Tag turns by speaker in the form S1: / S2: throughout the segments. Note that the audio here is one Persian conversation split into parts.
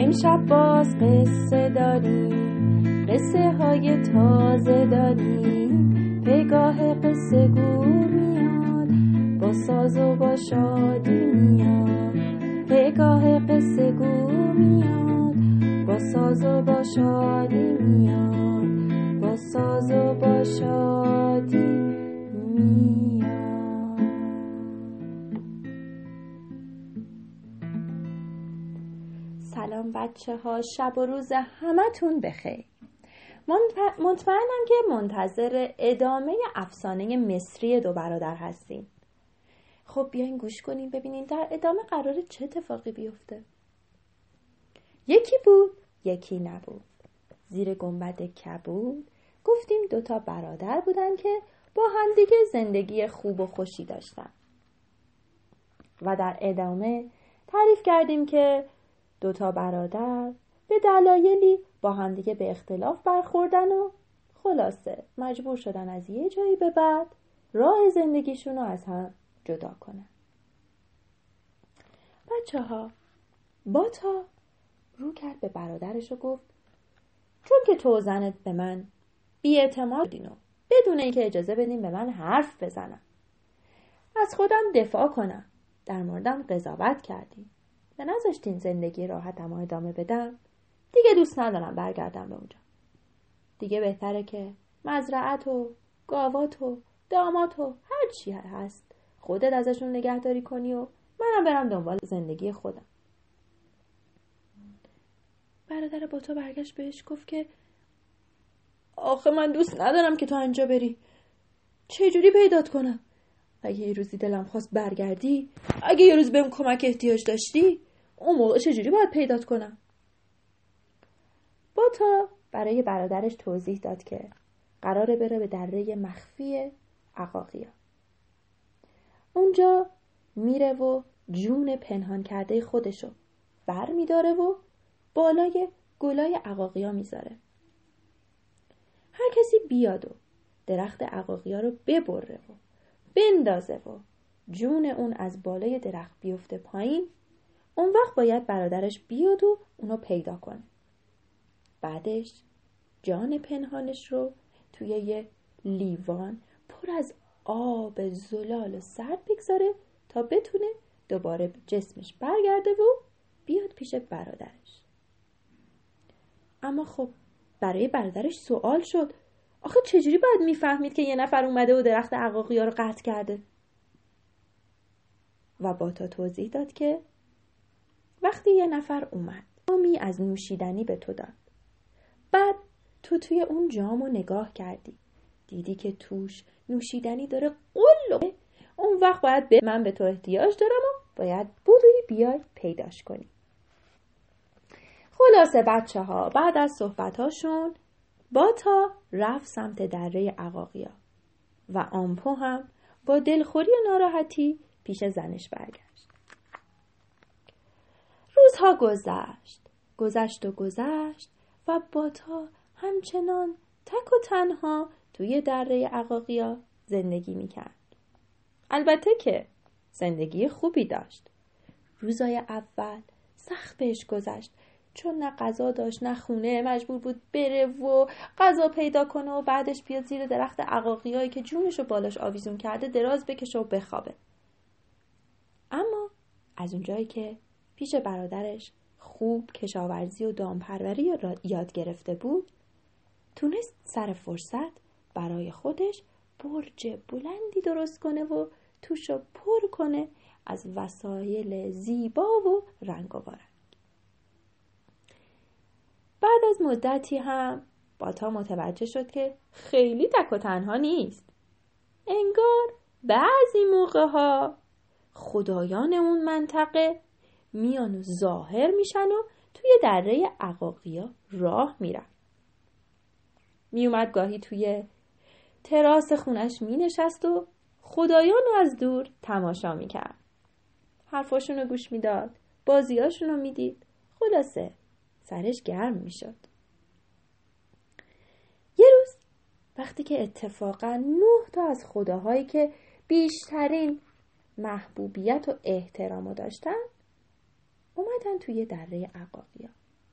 S1: امشب باز قصه داریم، قصه های تازه داریم. پگاه قصه گو میاد، با ساز و با شادی میاد. پگاه قصه گو میاد، با ساز و با شادی میاد. با ساز و با شادی میاد. سلام بچه ها، شب و روز همتون بخیر. مطمئنم که منتظر ادامه افسانه مصری دو برادر هستین. خب بیاین گوش کنین ببینین در ادامه قراره چه اتفاقی بیفته. یکی بود یکی نبود. زیر گنبد کبود گفتیم دوتا برادر بودن که با همدیگه زندگی خوب و خوشی داشتن. و در ادامه تعریف کردیم که دوتا برادر به دلایلی با همدیگه به اختلاف برخوردن و خلاصه مجبور شدن از یه جایی به بعد راه زندگیشون رو از هم جدا کنن. بچه ها، باتا رو کرد به برادرش و گفت چون که تو زنت به من بی‌اعتمادین و بدون اینکه اجازه بدین به من حرف بزنم، از خودم دفاع کنم، در موردم قضاوت کردین و نذاشتین زندگی راحتم رو ادامه بدم، دیگه دوست ندارم برگردم به اونجا. دیگه بهتره که مزرعت و گاوات و دامات و هر چی هست خودت ازشون نگهداری کنی و منم برم دنبال زندگی خودم. برادر باتا برگشت بهش گفت که آخه من دوست ندارم که تو اینجا بری. چجوری پیدات کنم؟ اگه یه روزی دلم خواست برگردی، اگه یه روز بهم کمک احتیاج داشتی، اون موقع چجوری باید پیدات کنم؟ باتا برای برادرش توضیح داد که قراره بره به دره مخفی عقاقیا. اونجا میره و جون پنهان کرده خودشو بر میداره و بالای گلای عقاقیا میذاره. هر کسی بیاد و درخت عقاقیا رو ببره و بندازه و جون اون از بالای درخت بیفته پایین، اون وقت باید برادرش بیاد و اونو پیدا کنه. بعدش جان پنهانش رو توی یه لیوان پر از آب زلال و سرد بگذاره تا بتونه دوباره جسمش برگرده و بیاد پیش برادرش. اما خب برای برادرش سوال شد، آخه چجوری باید میفهمید که یه نفر اومده و درخت عقاقیا رو قطع کرده؟ و باتا توضیح داد که وقتی یه نفر اومد جامی از نوشیدنی به تو داد، بعد تو توی اون جامو نگاه کردی، دیدی که توش نوشیدنی داره قلو، اون وقت باید من به تو احتیاج دارم و باید بودوی بیای پیداش کنی. خلاصه بچه ها، بعد از صحبتاشون باتا رفت سمت دره عقاقیا و آمپو هم با دلخوری و ناراحتی پیش زنش برگشت. روزها گذشت و باتا همچنان تک و تنها توی دره عقاقیا زندگی میکرد. البته که زندگی خوبی داشت. روزای اول سخت بهش گذشت، چون نه غذا داشت نه خونه، مجبور بود بره و غذا پیدا کنه و بعدش بیاد زیر درخت عقاقیایی که جونشو بالاش آویزون کرده دراز بکشه و بخوابه. اما از اونجایی که پیش برادرش خوب کشاورزی و دامپروری یاد گرفته بود، تونست سر فرصت برای خودش برج بلندی درست کنه و توشو پر کنه از وسایل زیبا و رنگارنگ. بعد از مدتی هم باتا متوجه شد که خیلی تک و تنها نیست. انگار بعضی موقع‌ها خدایان اون منطقه میان و ظاهر میشن و توی دره عقاقیا راه میرن. میومد گاهی توی تراس خونش مینشست و خدایان رو از دور تماشا میکرد. حرفاشون رو گوش میداد، بازیاشون رو میدید. خلاصه سرش گرم میشد. یه روز وقتی که اتفاقا 9 تا از خداهایی که بیشترین محبوبیت و احترامو داشتن اومدن توی دره عقاقیا.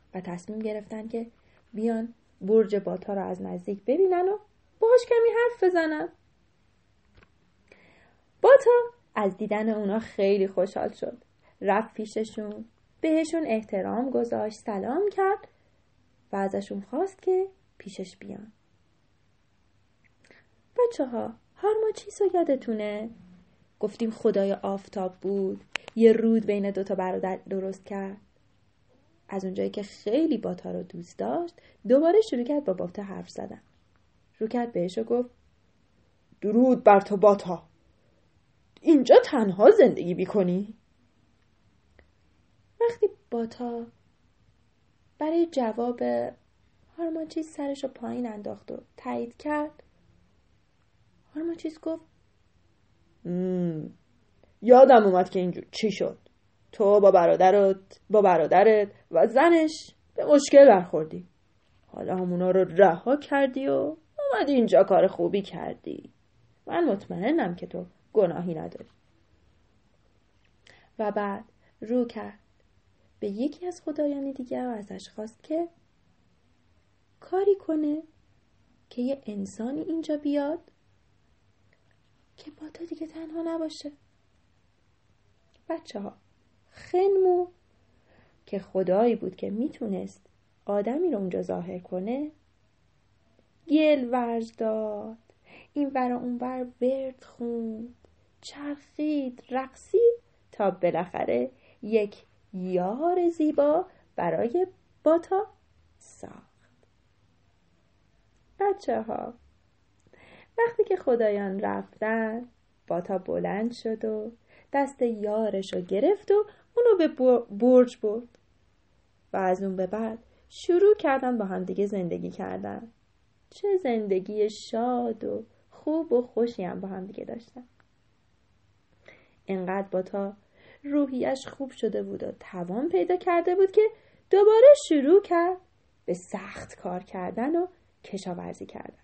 S1: و تصمیم گرفتن که بیان برج باتا رو از نزدیک ببینن و باهاش کمی حرف بزنن. باتا از دیدن اونا خیلی خوشحال شد. رفت پیششون، بهشون احترام گذاشت، سلام کرد و ازشون خواست که پیشش بیان. بچه‌ها، هارماچیس رو یادتونه؟ گفتیم خدای آفتاب بود، یه رود بین دوتا برادر درست کرد. از اونجایی که خیلی باتا رو دوست داشت، دوباره شروع کرد با باتا حرف زدن. رو کرد بهش و گفت: درود بر تو باتا، اینجا تنها زندگی میکنی؟ وقتی باتا برای جواب هارماچیس سرش رو پایین انداخت و تایید کرد، هارماچیس گفت: یادم اومد که اینجور چی شد. تو با برادرت و زنش به مشکل برخوردی. حالا همونا رو رها کردی و اومدی اینجا کار خوبی کردی. من مطمئنم که تو گناهی نداری. و بعد رو کرد به یکی از خدایان دیگه و ازش خواست که کاری کنه که یه انسانی اینجا بیاد که باتا دیگه تنها نباشه. بچه ها، خنمو که خدایی بود که میتونست آدمی رو اونجا ظاهر کنه، گل ورز داد، این ور اون ور ورد خوند، چرخید، رقصید تا بالاخره یک یار زیبا برای باتا ساخت. بچه ها، وقتی که خدایان رفتن، باتا بلند شد و دست یارش رو گرفت و اونو به برج برد و از اون به بعد شروع کردن با هم دیگه زندگی کردن. چه زندگی شاد و خوب و خوشی هم با هم دیگه داشتن. انقدر باتا روحیش خوب شده بود و توان پیدا کرده بود که دوباره شروع کرد به سخت کار کردن و کشاورزی کردن.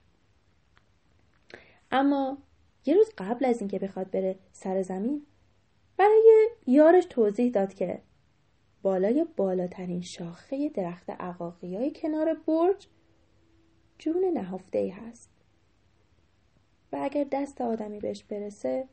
S1: اما یه روز قبل از اینکه بخواد بره سر زمین، برای یارش توضیح داد که بالای بالاترین شاخه درخت عقاقیای کنار برج جون نهفته‌ای هست و اگر دست آدمی بهش برسه،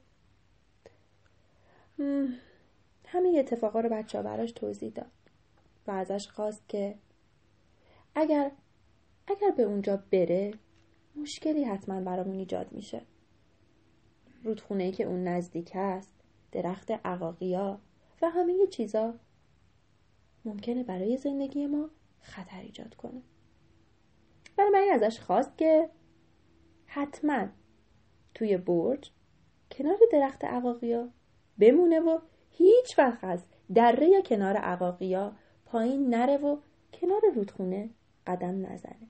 S1: همه اتفاقا رو بچه‌ها براش توضیح داد و ازش خواست که اگر به اونجا بره مشکلی حتما برامون ایجاد میشه. رودخونه‌ای که اون نزدیک است، درخت عقاقیا و همه چیزا ممکنه برای زندگی ما خطر ایجاد کنه. بنابراین ازش خواست که حتما توی برج کنار درخت عقاقیا بمونه و هیچ وقت از دره یا کنار عقاقیا پایین نره و کنار رودخونه قدم نزنه.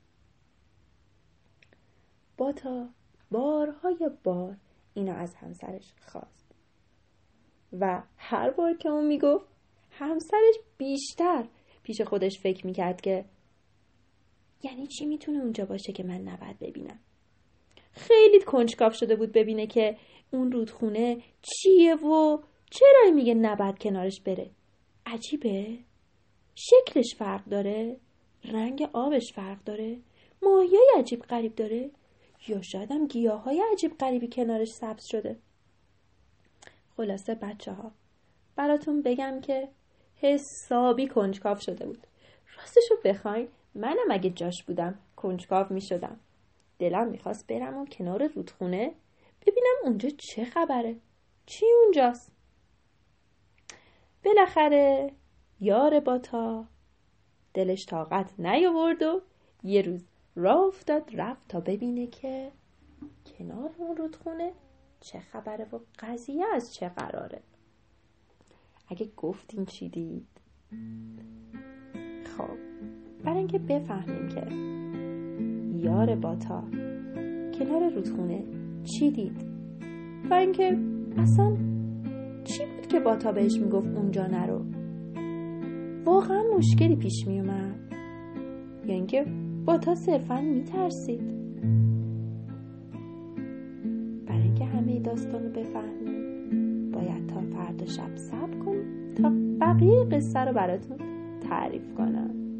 S1: باتا بارهای بار اینو از همسرش خواست و هر بار که اون میگفت، همسرش بیشتر پیش خودش فکر میکرد که یعنی چی میتونه اونجا باشه که من نباید ببینم. خیلی کنجکاو شده بود ببینه که اون رودخونه چیه و چرا میگه نباید کنارش بره. عجیبه، شکلش فرق داره، رنگ آبش فرق داره، ماهیای عجیب غریب داره، یا شاید هم گیاهای عجیب غریبی کنارش سبز شده. خلاصه بچه ها، براتون بگم که حسابی کنجکاو شده بود. راستشو بخواین منم اگه جاش بودم کنجکاو می شدم. دلم میخواست برم اون کنار رودخونه ببینم اونجا چه خبره، چی اونجاست. بالاخره یار باتا دلش طاقت نیاورد و یه روز راه افتاد رفت تا ببینه که کنار اون رودخونه چه خبره و قضیه از چه قراره. اگه گفتین چی دید؟ خب برای اینکه بفهمیم که یار باتا کنار رودخونه چی دید و اینکه اصلا چی بود که باتا بهش میگفت اونجا نرو، واقعا مشکلی پیش میومد یا اینکه باتا صرفا میترسید. برای اینکه همه داستانو بفهمیم باید تا فردا شب صبر کنیم تا بقیه قصه رو براتون تعریف کنم.